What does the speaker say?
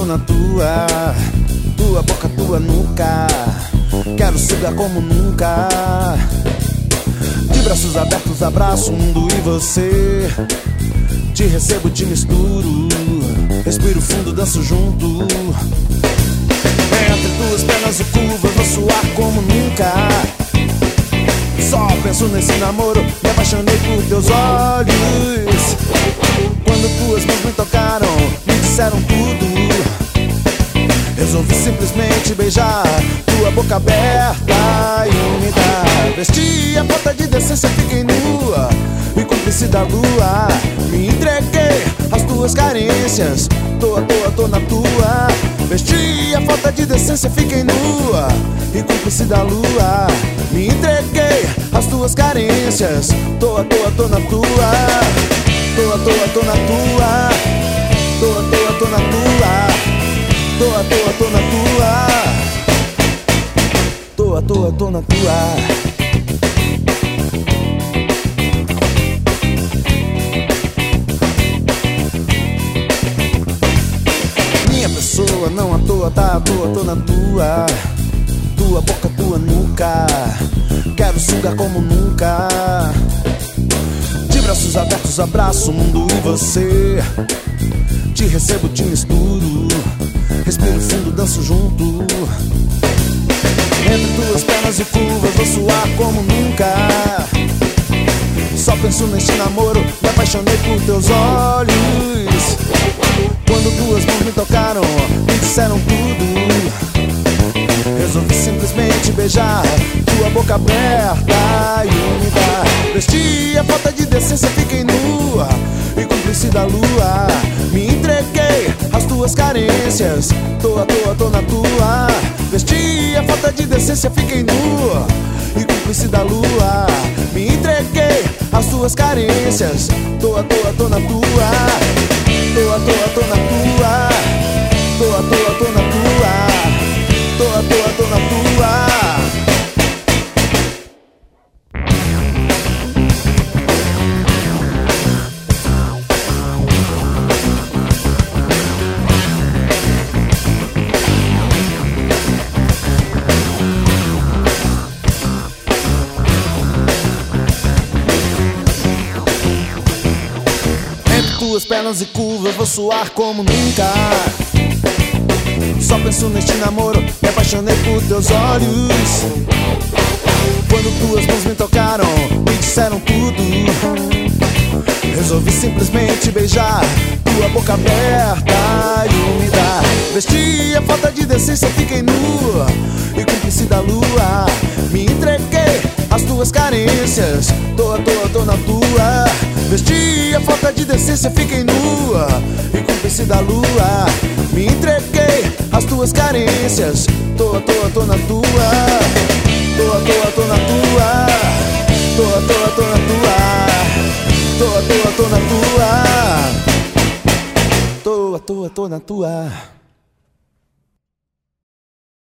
na tua boca, tua nuca. Quero sugar como nunca. De braços abertos abraço o mundo e você. Te recebo, te misturo. Respiro fundo, danço junto. Entre tuas pernas e curvas vou suar como nunca. Só penso nesse namoro, me apaixonei por teus olhos. Quando tuas mãos me tocaram, me disseram tudo. Resolvi simplesmente beijar tua boca aberta e úmida. Vesti a falta de decência, fiquei nua e cúmplice da lua. Me entreguei às tuas carências, tô na tua. Vesti a falta de decência, fiquei nua e cúmplice da lua. Me entreguei às tuas carências, tô na tua. Tô na tua. Tô na tua. Tô na tua. Minha pessoa não à toa, tá à toa, tô na tua. Tua boca, tua nuca. Quero sugar como nunca. De braços abertos abraço o mundo e você. Te recebo, te misturo. Respiro fundo, danço junto. Entre tuas pernas e curvas vou suar como nunca. Só penso neste namoro, me apaixonei por teus olhos. Quando tuas mãos me tocaram, me disseram tudo. Resolvi simplesmente beijar tua boca aberta e úmida. Vesti a falta de decência, fiquei nua e cúmplice da lua. Me entreguei às tuas carências, tô na tua. Vesti a falta de decência, fiquei nua e cúmplice da lua. Me entreguei às tuas carências, tô na tua. Tô na tua. Tô na tua. Tuas pernas e curvas vou suar como nunca. Só penso neste namoro, me apaixonei por teus olhos. Quando tuas mãos me tocaram, me disseram tudo. Resolvi simplesmente beijar tua boca aberta e úmida. Vesti a falta de decência, fiquei nua e cúmplice da lua. Me entreguei às tuas carências, tô na tua. Vesti a falta de decência, fiquei nua e cúmplice da lua. Me entreguei às tuas carências, tô na tua. Tô na tua. Tô na tua. Tô na tua.